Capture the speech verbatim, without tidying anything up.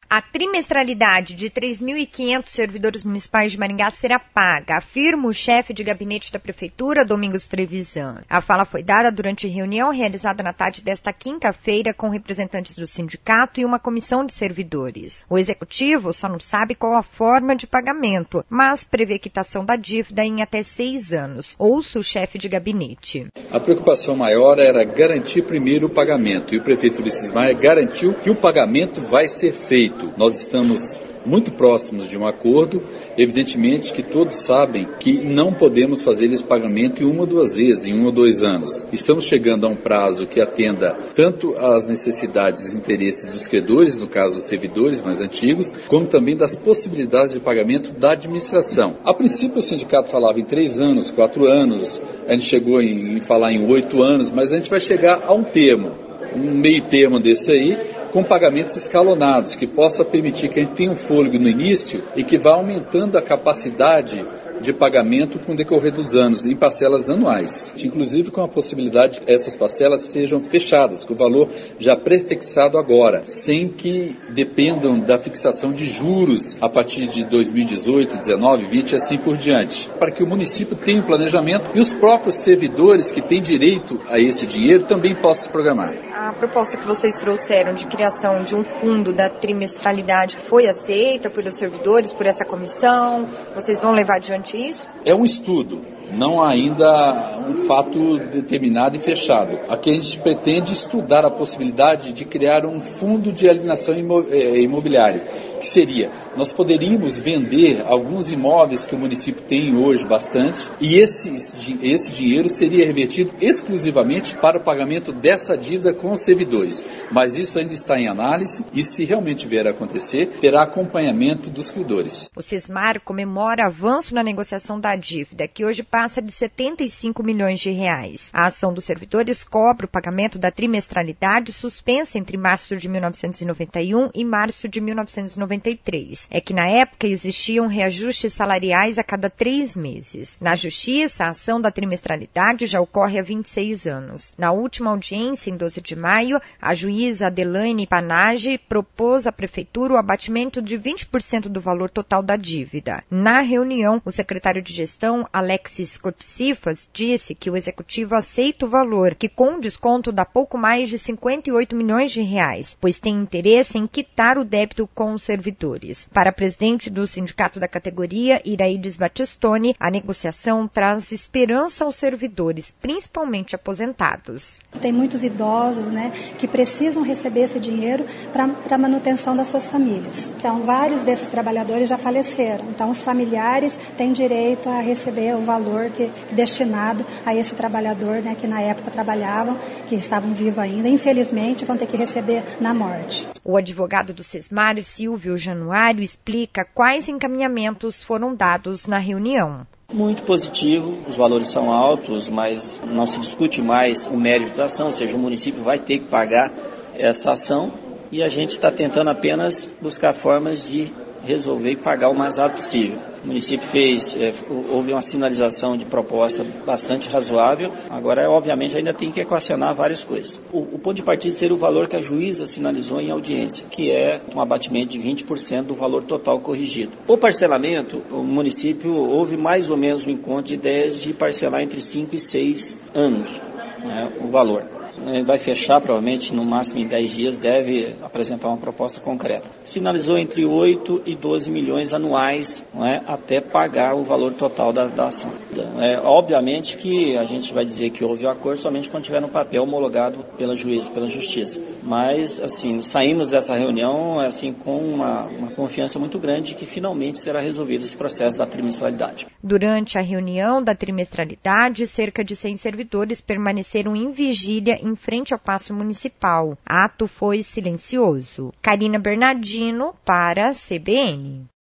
A trimestralidade de três mil e quinhentos servidores municipais de Maringá será paga, afirma o chefe de gabinete da Prefeitura, Domingos Trevisan. A fala foi dada durante reunião realizada na tarde desta quinta-feira com representantes do sindicato e uma comissão de servidores. O executivo só não sabe qual a forma de pagamento, mas prevê quitação da dívida em até seis anos. Ouça o chefe de gabinete. A preocupação maior era garantir primeiro o pagamento, e o prefeito Ulisses Maia garantiu que o pagamento vai ser feito. Nós estamos muito próximos de um acordo, evidentemente que todos sabem que não podemos fazer esse pagamento em uma ou duas vezes, em um ou dois anos. Estamos chegando a um prazo que atenda tanto às necessidades e interesses dos credores, no caso dos servidores mais antigos, como também das possibilidades de pagamento da administração. A princípio o sindicato falava em três anos, quatro anos, a gente chegou em, em falar em oito anos, mas a gente vai chegar a um termo, um meio termo desse aí, com pagamentos escalonados, que possa permitir que a gente tenha um fôlego no início e que vá aumentando a capacidade de pagamento com o decorrer dos anos, em parcelas anuais, inclusive com a possibilidade que essas parcelas sejam fechadas, com o valor já prefixado agora, sem que dependam da fixação de juros a partir de dois mil e dezoito, dezenove, vinte e assim por diante, para que o município tenha um planejamento e os próprios servidores que têm direito a esse dinheiro também possam se programar. A proposta que vocês trouxeram de criação de um fundo da trimestralidade foi aceita pelos servidores, por essa comissão? Vocês vão levar adiante isso? É um estudo, não há ainda um fato determinado e fechado. Aqui a gente pretende estudar a possibilidade de criar um fundo de alienação imobiliária, que seria, nós poderíamos vender alguns imóveis que o município tem hoje bastante, e esse, esse dinheiro seria revertido exclusivamente para o pagamento dessa dívida com os servidores. Mas isso ainda está em análise e, se realmente vier a acontecer, terá acompanhamento dos credores. O Sesmar comemora avanço na negociação da dívida, que hoje passa de setenta e cinco milhões de reais. A ação dos servidores cobra o pagamento da trimestralidade suspensa entre março de mil novecentos e noventa e um e março de mil novecentos e noventa e três. É que na época existiam reajustes salariais a cada três meses. Na Justiça, a ação da trimestralidade já ocorre há vinte e seis anos. Na última audiência, em doze de maio, a juíza Adelaine Panage propôs à Prefeitura o abatimento de vinte por cento do valor total da dívida. Na reunião, o secretário de Gestão, Alexis Cotsifas, disse que o Executivo aceita o valor, que com desconto dá pouco mais de cinquenta e oito milhões de reais, pois tem interesse em quitar o débito com os servidores. Para a presidente do sindicato da categoria, Iraides Battistoni, a negociação traz esperança aos servidores, principalmente aposentados. Tem muitos idosos, né, que precisam receber esse dinheiro para a manutenção das suas famílias. Então, vários desses trabalhadores já faleceram. Então, os familiares têm direito a receber o valor que, destinado a esse trabalhador, né, que na época trabalhavam, que estavam vivos ainda. Infelizmente, vão ter que receber na morte. O advogado do Sesmar, Silvio Januário, explica quais encaminhamentos foram dados na reunião. Muito positivo, os valores são altos, mas não se discute mais o mérito da ação, ou seja, o município vai ter que pagar essa ação e a gente está tentando apenas buscar formas de resolver e pagar o mais rápido possível. O município fez, é, houve uma sinalização de proposta bastante razoável, agora obviamente ainda tem que equacionar várias coisas. O, o ponto de partida seria o valor que a juíza sinalizou em audiência, que é um abatimento de vinte por cento do valor total corrigido. O parcelamento, o município houve mais ou menos um encontro de ideias de parcelar entre cinco e seis anos, né, o valor. Ele vai fechar, provavelmente, no máximo em dez dias, deve apresentar uma proposta concreta. Sinalizou entre oito e doze milhões anuais, não é, até pagar o valor total da, da ação. É, obviamente que a gente vai dizer que houve o acordo somente quando tiver no papel homologado pela juíza, pela justiça. Mas, assim, saímos dessa reunião assim, com uma, uma confiança muito grande que finalmente será resolvido esse processo da trimestralidade. Durante a reunião da trimestralidade, cerca de cem servidores permaneceram em vigília em frente ao Paço Municipal. Ato foi silencioso. Karina Bernardino para a C B N.